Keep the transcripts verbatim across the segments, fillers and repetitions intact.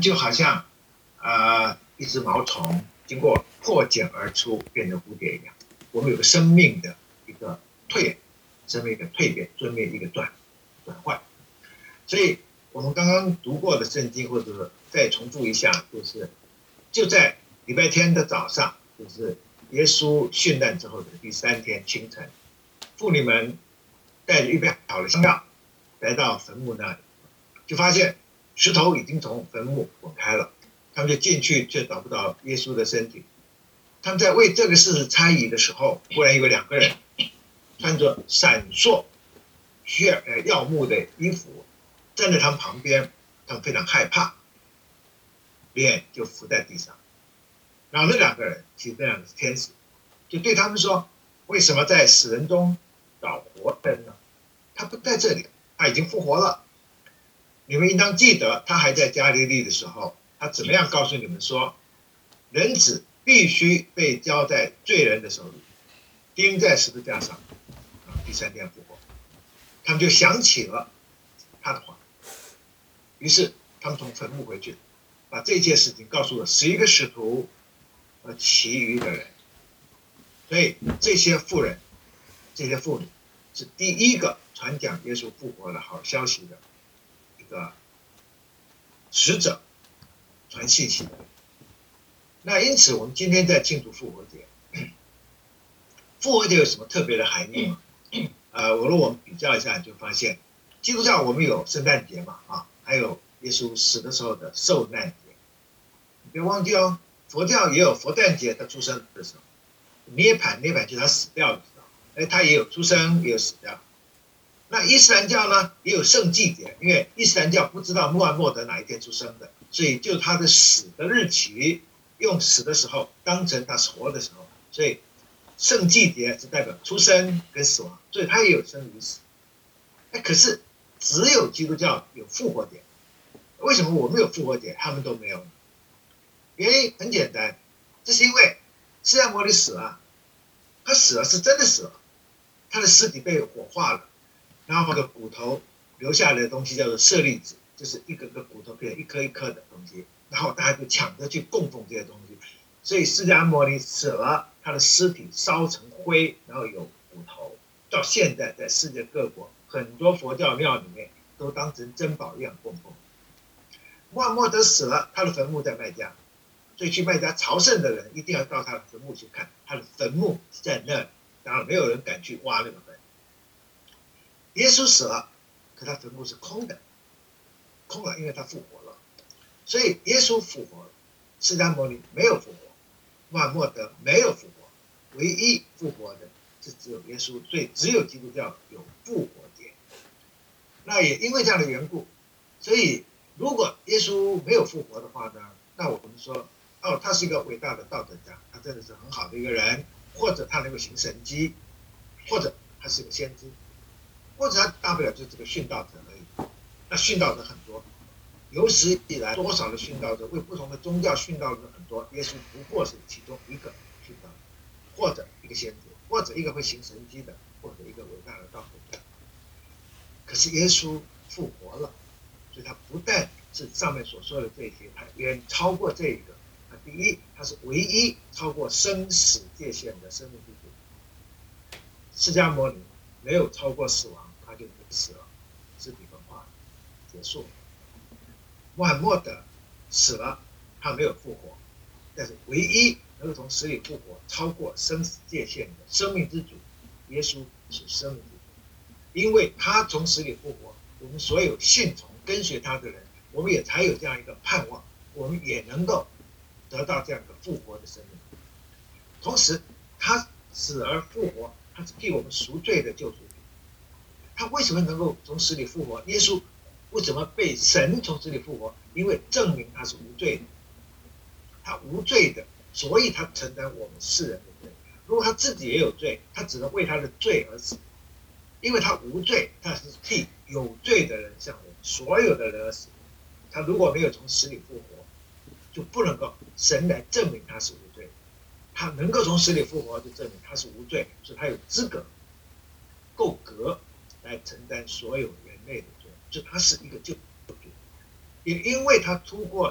就好像呃一只毛虫经过破茧而出变成蝴蝶一样，我们有个生命的一个蜕，生命一个蜕变，生命一个转转换。所以我们刚刚读过的圣经，或者再重复一下，就是就在礼拜天的早上，就是耶稣殉难之后的第三天清晨，妇女们带着预备好的香料来到坟墓那里，就发现石头已经从坟墓滚开了，他们就进去，却找不到耶稣的身体。他们在为这个事猜疑的时候，忽然有两个人穿着闪烁血呃耀目的衣服站在他们旁边，他们非常害怕，脸就伏在地上。然后那两个人其实这两个是天使，就对他们说：为什么在死人中找活人呢？他不在这里，他已经复活了。你们应当记得，他还在加利利的时候，他怎么样告诉你们说，人子必须被交在罪人的手里，钉在十字架上，第三天复活。他们就想起了他的话，于是他们从坟墓回去，把这件事情告诉了十一个使徒和其余的人。所以这些妇人、这些妇女是第一个传讲耶稣复活的好消息的一个使者，传信息的人。那因此，我们今天在庆祝复活节。复活节有什么特别的含义吗？呃，我如果我们比较一下，就发现，基督教我们有圣诞节嘛，啊，还有耶稣死的时候的受难节。你别忘记哦，佛教也有佛诞节，他出生的时候；涅槃，涅槃就是他死掉的时候，哎，他也有出生，也有死掉。那伊斯兰教呢，也有圣祭节，因为伊斯兰教不知道穆罕默德哪一天出生的，所以就他的死的日期，用死的时候当成他活的时候，所以圣祭节是代表出生跟死亡，所以他也有生与死。哎，可是只有基督教有复活节，为什么我们有复活节，他们都没有呢？原因很简单，这是因为释迦牟尼死了，他死了是真的死了，他的尸体被火化了，然后那个骨头留下来的东西叫做舍利子，就是一个个骨头变成一颗一颗的东西，然后大家就抢着去供奉这些东西，所以释迦牟尼死了，他的尸体烧成灰，然后有骨头，到现在在世界各国很多佛教庙里面都当成珍宝一样供奉。穆罕默德死了，他的坟墓在麦加，所以去麦加朝圣的人一定要到他的坟墓去看，他的坟墓在那里，当然没有人敢去挖那个坟。耶稣死了，可他坟墓是空的，空了，因为他复活了。所以耶稣复活了，释迦牟尼没有复活，穆罕默德没有复活，唯一复活的是只有耶稣，所以只有基督教有复活节。那也因为这样的缘故，所以如果耶稣没有复活的话呢，那我们说，哦，他是一个伟大的道德家，他真的是很好的一个人，或者他能够行神迹，或者他是个先知，或者他大不了就是个殉道者而已。那殉道者很多，有史以来多少的殉道者为不同的宗教殉道者很多，耶稣不过是其中一个殉道者，或者一个先知，或者一个会行神迹的，或者一个伟大的道德家。可是耶稣复活了，所以他不但是上面所说的这些，他远超过这一个。他第一，他是唯一超过生死界限的生命之主。释迦牟尼没有超过死亡，他就死了，尸体分化结束了。穆罕默德死了，他没有复活，但是唯一能够从死里复活，超过生死界限的生命之主，耶稣是生命之主。因为他从死里复活，我们所有信从跟随他的人，我们也才有这样一个盼望，我们也能够得到这样一个复活的生命。同时他死而复活，他是替我们赎罪的救赎品。他为什么能够从死里复活？耶稣为什么被神从死里复活？因为证明他是无罪的，他无罪的，所以他承担我们世人的罪。如果他自己也有罪，他只能为他的罪而死。因为他无罪，他是替有罪的人向人所有的人而死。他如果没有从死里复活，就不能够神来证明他是无罪。他能够从死里复活，就证明他是无罪，所以他有资格够格来承担所有人类的罪，就他是一个救主。也因为他突过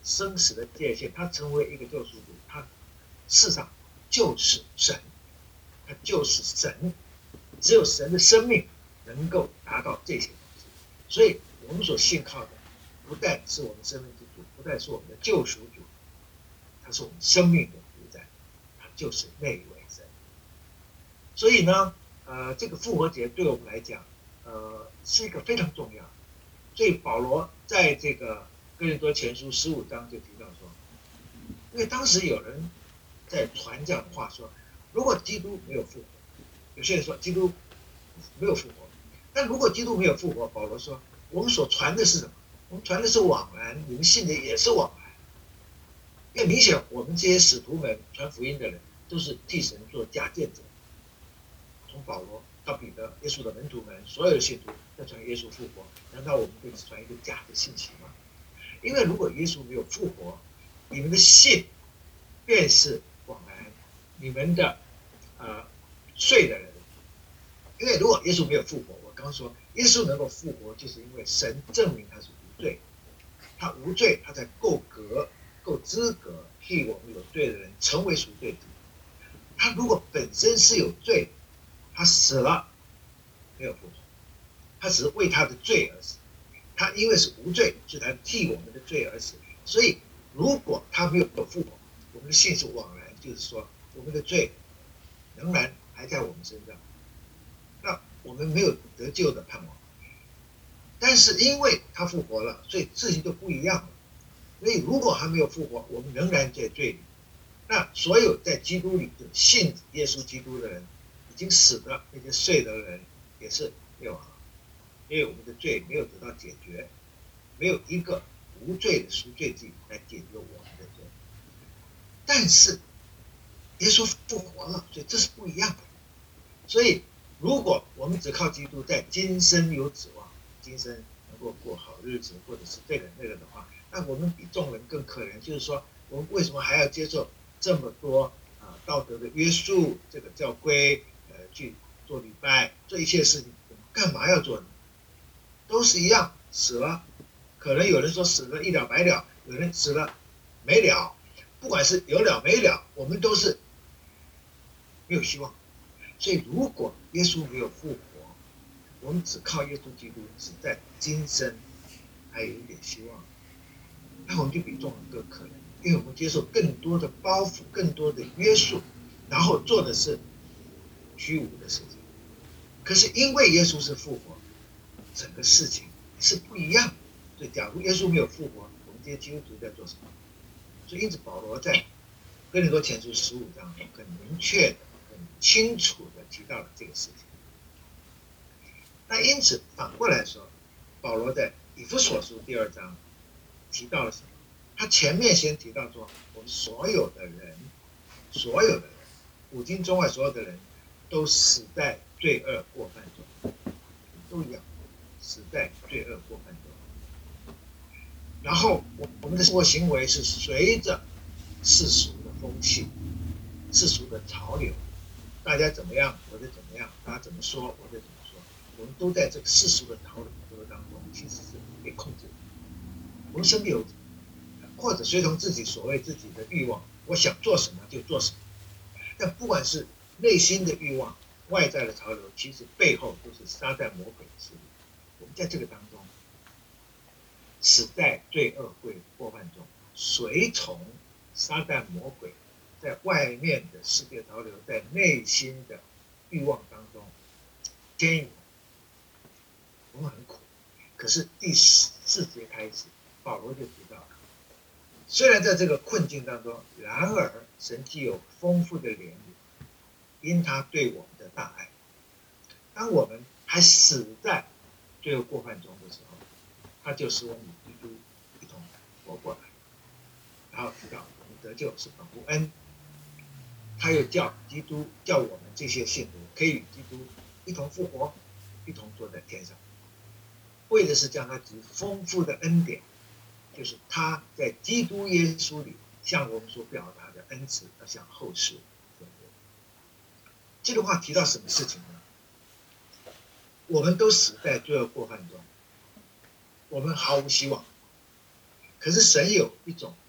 生死的界限，他成为一个救赎主，他事实上就是神，他就是神，只有神的生命能够达到这些东西。所以我们所信靠的，不但是我们生命之主，不但是我们的救赎主，他是我们生命的主宰，他就是那一位神。所以呢，呃，这个复活节对我们来讲，呃，是一个非常重要。所以保罗在这个哥林多前书十五章就提到说，因为当时有人在传这样的话说，如果基督没有复活，有些人说基督没有复活，但如果基督没有复活，保罗说，我们所传的是什么？我们传的是枉然，你们信的也是枉然。因为明显我们这些使徒们传福音的人，都是替神做假见者。从保罗到彼得，耶稣的门徒们，所有的信徒在传耶稣复活，难道我们会只传一个假的信息吗？因为如果耶稣没有复活，你们的信便是枉然，你们的呃睡的人。因为如果耶稣没有复活，我刚刚说耶稣能够复活，就是因为神证明他是无罪，他无罪，他才够格、够资格替我们有罪的人成为赎罪主。他如果本身是有罪，他死了没有复活，他只是为他的罪而死。他因为是无罪，所以他替我们的罪而死。所以如果他没有复活，我们的信是枉然，就是说我们的罪仍然还在我们身上，那我们没有得救的盼望。但是因为他复活了，所以事情就不一样了。所以如果还没有复活，我们仍然在罪里。那所有在基督里的信耶稣基督的人，已经死的那些睡的人也是没有好，因为我们的罪没有得到解决，没有一个无罪的赎罪祭来解决我们的罪。但是耶稣复活了，所以这是不一样的。所以如果我们只靠基督在今生有指望，今生能够过好日子，或者是这个那个的话，那我们比众人更可怜。就是说，我们为什么还要接受这么多啊道德的约束，这个教规，呃，去做礼拜，做一切事情，我们干嘛要做呢？都是一样，死了，可能有人说死了一了百了，有人死了没了，不管是有了没了，我们都是没有希望。所以如果耶稣没有复活，我们只靠耶稣基督，只在今生还有一点希望，那我们就比众人更可怜，因为我们接受更多的包袱，更多的约束，然后做的是虚无的事情。可是因为耶稣是复活，整个事情是不一样的。所以假如耶稣没有复活，我们这些基督徒在做什么？所以因此保罗在哥林多前书十五章很明确的、很清楚的提到了这个事情。那因此反过来说，保罗在以弗所书第二章提到了什么？他前面先提到说，我们所有的人，所有的人，古今中外所有的人，都死在罪恶过犯中，都一样，死在罪恶过犯中。然后我我们的生活行为是随着世俗的风气、世俗的潮流，大家怎么样，我就怎么样；大家怎么说，我就怎么说。我们都在这个世俗的潮流当中，其实是被控制的。我们身边有，或者随从自己所谓自己的欲望，我想做什么就做什么。但不管是内心的欲望、外在的潮流，其实背后都是撒旦魔鬼的势力。我们在这个当中，死在罪恶过犯中，随从撒旦魔鬼，在外面的世界潮流，在内心的欲望当中牵引我们很苦。可是第四节开始，保罗就提到了，虽然在这个困境当中，然而神既有丰富的怜悯，因他对我们的大爱，当我们还死在罪恶过犯中的时候，他就使我们与基督一同活过来。然后提到我们得救是本乎恩，他又叫基督叫我们这些信徒可以与基督一同复活，一同坐在天上，为的是将他极丰富的恩典，就是他在基督耶稣里向我们所表达的恩慈，要向后世传播。这个话提到什么事情呢？我们都死在罪恶过犯中，我们毫无希望。可是神有一种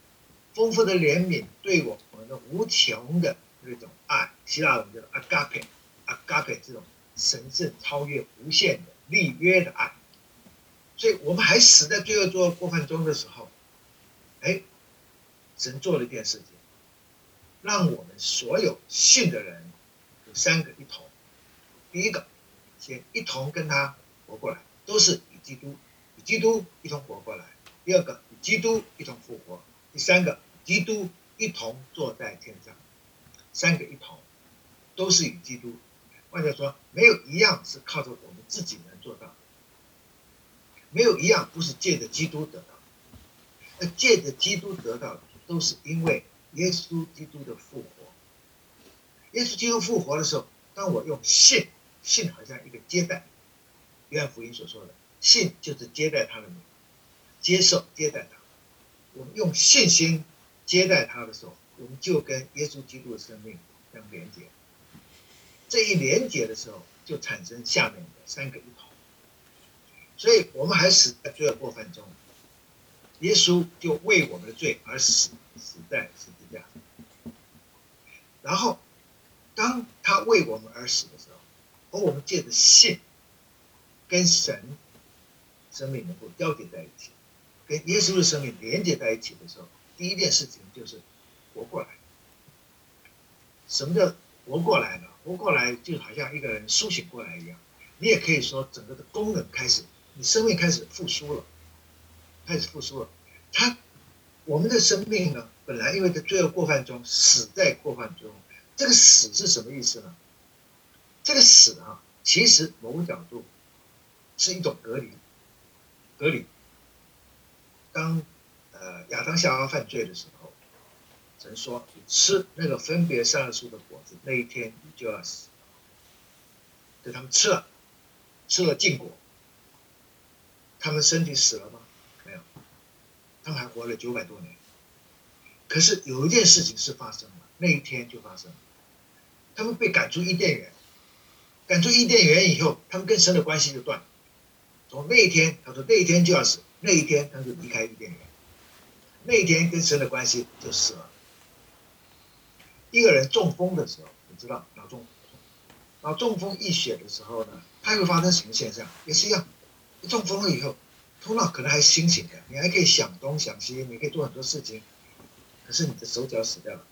丰富的怜悯对我们的无穷的那种爱，希腊文叫 agape，agape 这种神圣超越无限的立约的爱。所以我们还死在罪恶做过犯中的时候，哎，神做了一件事情，让我们所有信的人有三个一同。第一个，先一同跟他活过来，都是与基督与基督一同活过来。第二个，与基督一同复活。第三个，基督一同坐在天上。三个一同，都是与基督。换句话说，没有一样是靠着我们自己能做到的，没有一样不是借着基督得到的。那借着基督得到的，都是因为耶稣基督的复活。耶稣基督复活的时候，当我用信，信好像一个接待，约翰福音所说的，信就是接待他的名，接受接待他。我们用信心接待他的时候，我们就跟耶稣基督的生命相连接。这一连接的时候，就产生下面的三个一同。所以我们还死在罪恶过犯中，耶稣就为我们的罪而死，死在十字架上。然后，当他为我们而死的时候，而我们借着信，跟神生命能够交叠在一起，跟耶稣的生命连接在一起的时候，第一件事情就是活过来。什么叫活过来呢？活过来就好像一个人苏醒过来一样，你也可以说整个的功能开始，你生命开始复苏了，开始复苏了。他，我们的生命呢，本来因为在罪恶过犯中死在过犯中，这个死是什么意思呢？这个死啊，其实某个角度是一种隔离，隔离。当呃亚当夏娃犯罪的时候，神说：“你吃那个分别善恶树的果子，那一天你就要死。”对，他们吃了，吃了禁果，他们身体死了吗？没有，他们还活了九百多年。可是有一件事情是发生了，那一天就发生了，他们被赶出伊甸园，赶出伊甸园以后，他们跟神的关系就断了。从那一天，他说那一天就要死，那一天他就离开伊甸园，那一天跟神的关系就死了。一个人中风的时候，你知道脑中风，脑中风溢血的时候呢，它会发生什么现象？也是一样，一中风了以后，头脑可能还清醒的，你还可以想东想西，你可以做很多事情，可是你的手脚死掉了，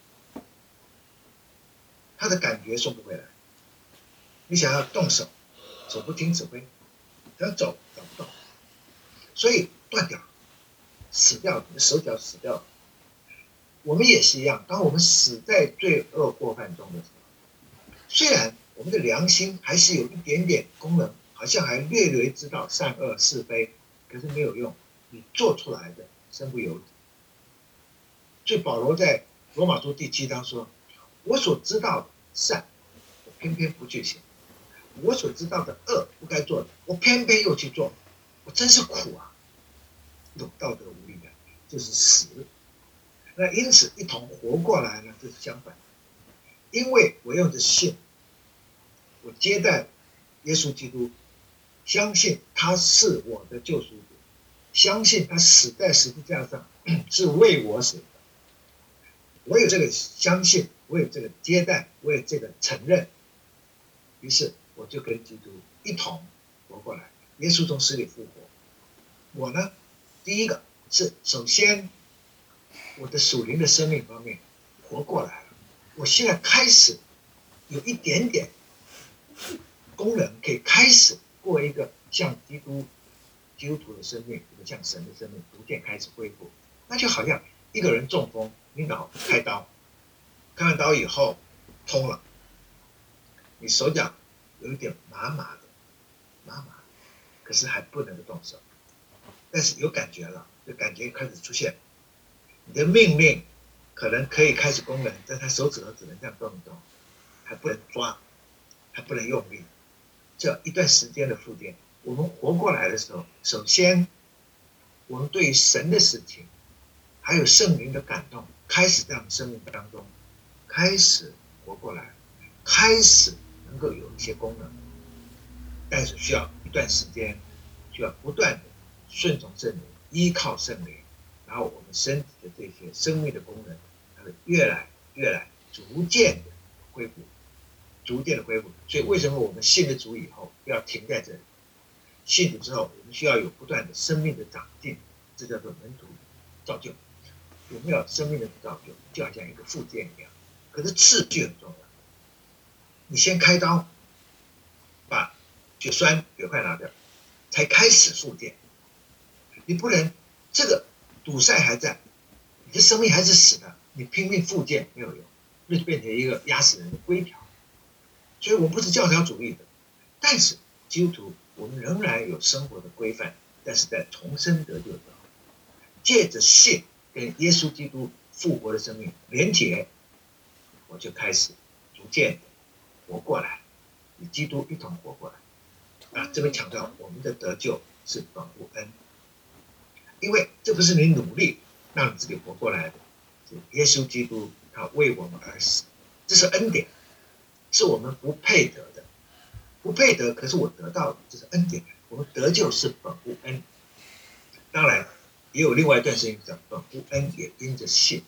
他的感觉送不回来。你想要动手，手不听指挥，想走找不到，所以断掉，死掉了，你的手脚死掉了。我们也是一样，当我们死在罪恶过犯中的时候，虽然我们的良心还是有一点点功能，好像还略略知道善恶是非，可是没有用，你做出来的身不由己。所以保罗在罗马书第七章说：“我所知道的善，我偏偏不去行；我所知道的恶，不该做的，我偏偏又去做，我真是苦啊！”一种道德无力感，就是死。那因此一同活过来呢，就是相反。因为我用着信，我接待耶稣基督，相信他是我的救赎主，相信他死在十字架上是为我死的。我有这个相信，我有这个接待，我有这个承认，于是我就跟基督一同活过来。耶稣从死里复活，我呢，第一个是首先我的属灵的生命方面活过来了，我现在开始有一点点功能，可以开始过一个像基督基督徒的生命，一个像神的生命，逐渐开始恢复。那就好像一个人中风，你脑开刀，开完刀以后通了，你手脚有一点麻麻的，麻麻的，可是还不能够动手，但是有感觉了，这感觉开始出现。你的命令可能可以开始功能，但他手指头只能这样动一动，还不能抓，还不能用力。这一段时间的复健，我们活过来的时候，首先我们对于神的事情，还有圣灵的感动，开始在我们生命当中开始活过来，开始能够有一些功能，但是需要一段时间，需要不断的顺从圣灵，依靠圣灵。 然后我们身体的这些生命的功能，它会越来越来逐渐的恢复，逐渐的恢复。所以为什么我们信了主以后不要停在这里？信主之后，我们需要有不断的生命的长进，这叫做门徒造就。我们要生命的造就，就好像一个复健一样。可是次序很重要，你先开刀，把血栓血块拿掉，才开始复健。你不能这个堵塞还在，你的生命还是死的，你拼命复健没有用，那就变成一个压死人的规条。所以我们不是教条主义的，但是基督徒我们仍然有生活的规范，但是在重生得救之后，借着信跟耶稣基督复活的生命连结，我就开始逐渐的活过来，与基督一同活过来。啊，这边强调我们的得救是本乎恩，因为这不是你努力让你自己活过来的，是耶稣基督他为我们而死，这是恩典，是我们不配得的，不配得，可是我得到的，这是恩典。我们得救是本乎恩，当然也有另外一段圣经讲，本乎恩也因着信。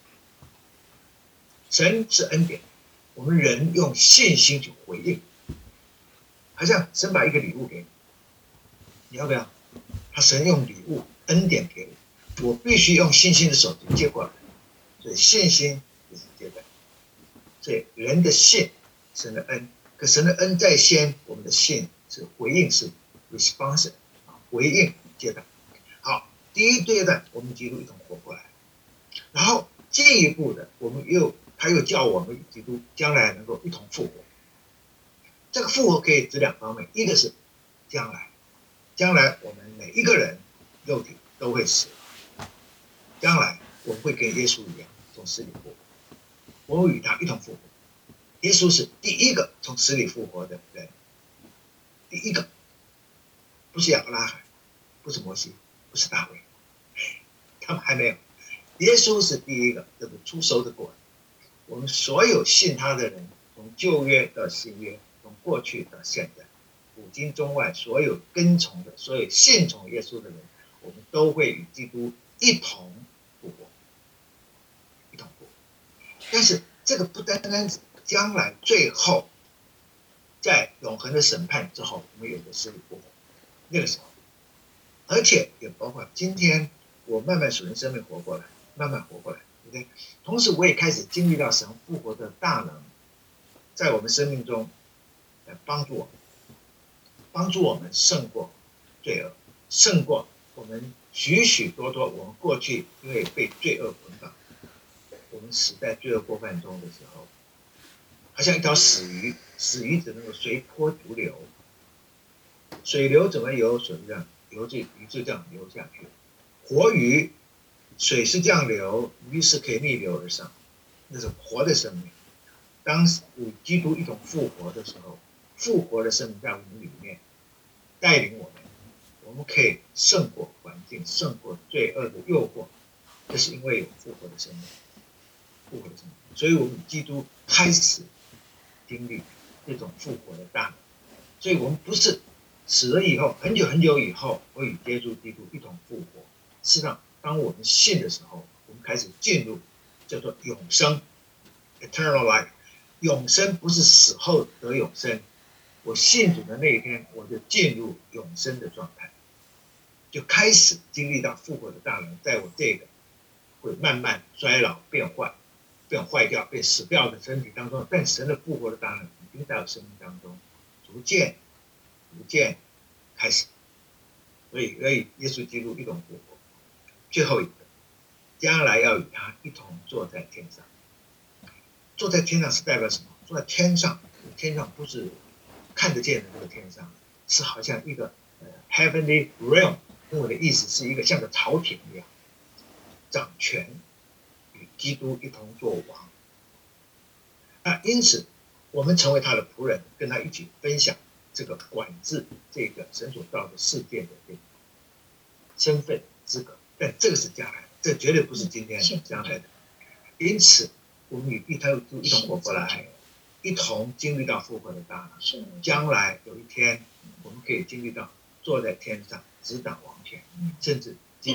神是恩典，我们人用信心去回应，好像神把一个礼物给你，你要不要？他神用礼物恩典给你，我必须用信心的手去接过来，所以信心就是接待。所以人的信，神的恩，可神的恩在先，我们的信是回应式 response， 回应接待。好，第一阶段我们基督一同活过来，然后进一步的，我们又他又叫我们与基督将来能够一同复活。这个复活可以指两方面，一个是将来，将来我们每一个人肉体都会死，将来我们会跟耶稣一样从死里复活，我们与他一同复活。耶稣是第一个从死里复活的人，第一个，不是亚伯拉罕，不是摩西，不是大卫，他们还没有。耶稣是第一个，这个出收的过来。我们所有信他的人，从旧约到新约，从过去到现在，古今中外所有跟从的、所有信从耶稣的人，我们都会与基督一同复活，一同复活。但是这个不单单是将来最后在永恒的审判之后，我们有个死里复活，那个时候，而且也包括今天我慢慢属灵生命活过来，慢慢活过来，对不对？同时我也开始经历到神复活的大能，在我们生命中来帮助我们，帮助我们胜过罪恶，胜过我们许许多多我们过去因为被罪恶捆绑，我们死在罪恶过犯中的时候，好像一条死鱼，死鱼只能够随波逐流，水流怎么游，水就这样游，这鱼就这样流下去。活鱼，水是这样流，鱼是可以逆流而上，那是活的生命。当与基督一同复活的时候，复活的生命在我们里面带领我们，我们可以胜过环境，胜过罪恶的诱惑，这是因为有复活的生命，复活的生命，所以我们基督开始经历这种复活的大能。所以我们不是死了以后，很久很久以后，会与耶稣基督一同复活。事实上，当我们信的时候，我们开始进入叫做永生 （eternal life）。永生不是死后得永生，我信主的那一天，我就进入永生的状态，就开始经历到复活的大能，在我这个会慢慢衰老、变坏、变坏掉、被死掉的身体当中，但神的复活的大能已经在我生命当中逐渐、逐渐开始。所以，所以耶稣基督一同复活。最后一个，将来要与他一同坐在天上。坐在天上是代表什么？坐在天上，天上不是看得见的这个天上，是好像一个、呃、heavenly realm， 跟我的意思是一个像个朝廷一样，掌权，与基督一同做王。那因此，我们成为他的仆人，跟他一起分享这个管制这个神所造的世界的这个身份资格。但这个是将来的，这绝对不是今天将来的。因此，我们与一同一同活过来，一同经历到复活的大能。将来有一天，我们可以经历到坐在天上执掌王权，甚至今天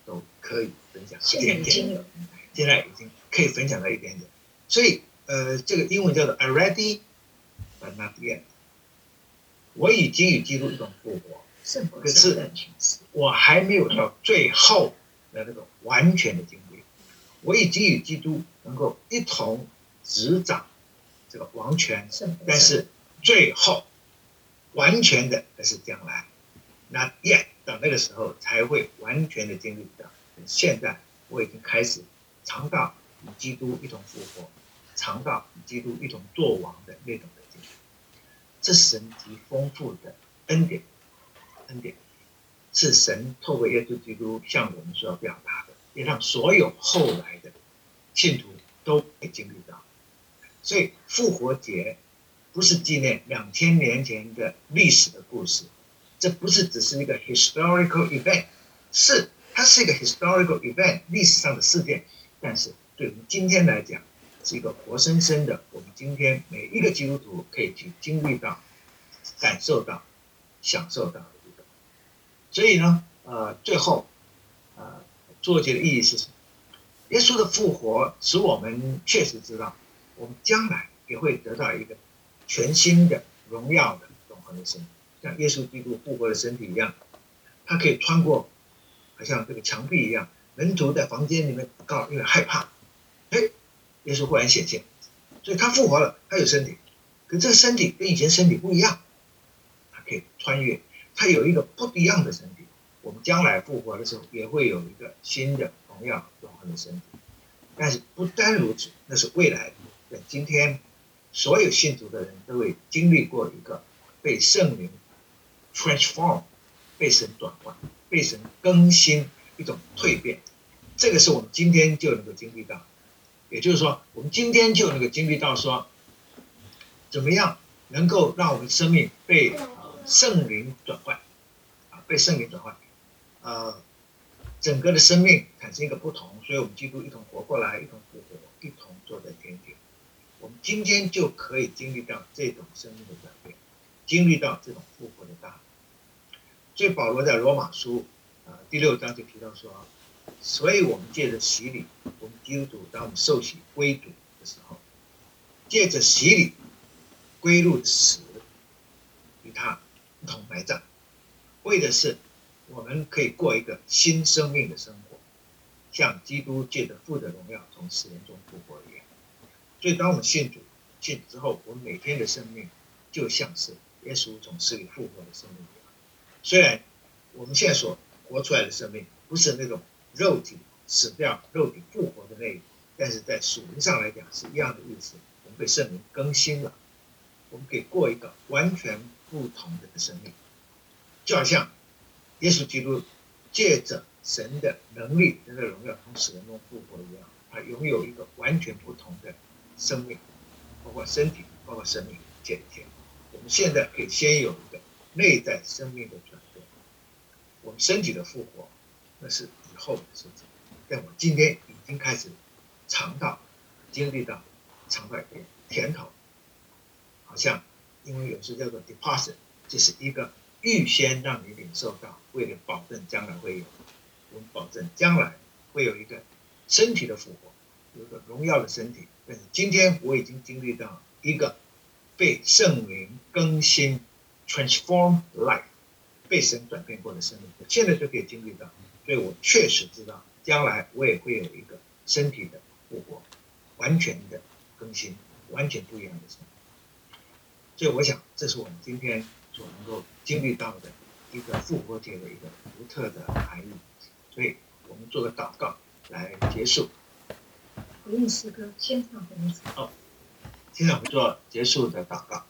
都可以分享一现在点点， 已经有， 现在已经可以分享到一点点。所以呃，这个英文叫做 already but not yet。我已经与基督一同复活， 圣果可是是更全实。 我还没有到最后的那个完全的经历。我已经与基督能够一同执掌这个王权，但是最后完全的那是将来。那 yet 到那个时候才会完全的经历到。现在我已经开始尝到与基督一同复活，尝到与基督一同作王的那种的经历。这是神极丰富的恩典，恩典是神透过耶稣基督向我们所要表达的，也让所有后来的信徒都可以经历到。所以复活节不是纪念两千年前的历史的故事，这不是只是一个 historical event， 是它是一个 historical event 历史上的事件，但是对我们今天来讲是一个活生生的，我们今天每一个基督徒可以去经历到、感受到、享受到的一个。所以呢，呃，最后，呃，复活节的意义是什么？耶稣的复活使我们确实知道，我们将来也会得到一个全新的、荣耀的、永恒的身体，像耶稣基督复活的身体一样，他可以穿过，好像这个墙壁一样。门徒在房间里面祷告，因为害怕，哎，耶稣忽然显现，所以他复活了，他有身体，可这个身体跟以前身体不一样，他可以穿越，他有一个不一样的身体。我们将来复活的时候，也会有一个新的荣耀永恒的身体。但是不单如此，那是未来的。今天所有信主的人都会经历过一个被圣灵 transform， 被神转换，被神更新，一种蜕变。这个是我们今天就能够经历到。也就是说，我们今天就能够经历到说，怎么样能够让我们生命被圣灵转换，啊，被圣灵转换，呃，整个的生命产生一个不同，所以我们基督一同活过来，一同复活，一同坐在天庭。我们今天就可以经历到这种生命的转变，经历到这种复活的大能。所以保罗在罗马书、呃、第六章就提到说，所以我们借着洗礼，我们基督徒当我们受洗归主的时候，借着洗礼归入死，与他一同埋葬，为的是我们可以过一个新生命的生活，像基督借着父的荣耀从死人中复活一样。所以当我们信主信主之后，我们每天的生命就像是耶稣从死里复活的生命一样。虽然我们现在所活出来的生命不是那种肉体死掉肉体复活的那一种，但是在属灵上来讲是一样的意思。我们被圣灵更新了，我们可以过一个完全不同的生命，就好像耶稣基督借着神的能力、神的荣耀从死人中复活一样，他拥有一个完全不同的生命，包括身体，包括生命这一天。我们现在可以先有一个内在生命的转变，我们身体的复活那是以后的事情，但我今天已经开始尝到、经历到、尝到一点甜头，好像因为有时叫做 deposit， 就是一个预先让你领受到，为了保证将来会有，我们保证将来会有一个身体的复活，有一个荣耀的身体。但是今天我已经经历到一个被圣灵更新 transform life， 被神转变过的生命，现在就可以经历到。所以我确实知道将来我也会有一个身体的复活，完全的更新，完全不一样的生命。所以我想这是我们今天所能够经历到的一个复活节的一个独特的含义。所以我们做个祷告来结束。 回应诗歌，先唱回应诗歌。 好，现在我们做结束的祷告。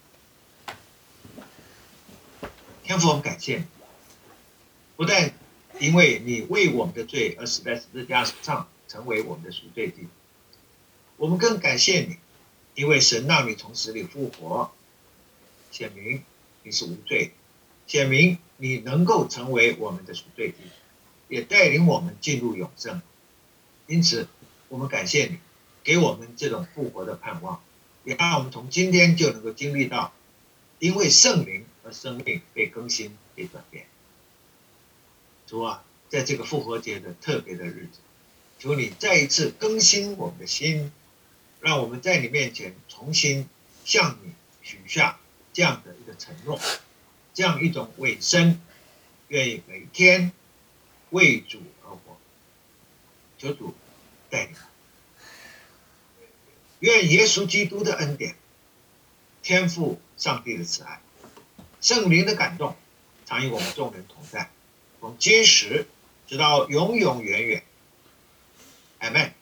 天父，我们感谢你，不但因为你为我们的罪而死在十字架上，成为我们的赎罪祭，我们更感谢你，因为神让你从死里复活，显明你是无罪，显明你能够成为我们的赎罪祭，也带领我们进入永生。因此我们感谢你给我们这种复活的盼望，也让我们从今天就能够经历到因为圣灵而生命被更新被转变。主啊， 在这个复活节的特别的日子，求你再一次更新我们的心，让我们在你面前重新向你许下这样的一个承诺，这样一种委身，愿意每天为主而活。求主带领，愿耶稣基督的恩典、天父上帝的慈爱、圣灵的感动，常与我们众人同在，从今时直到永永远远。阿们。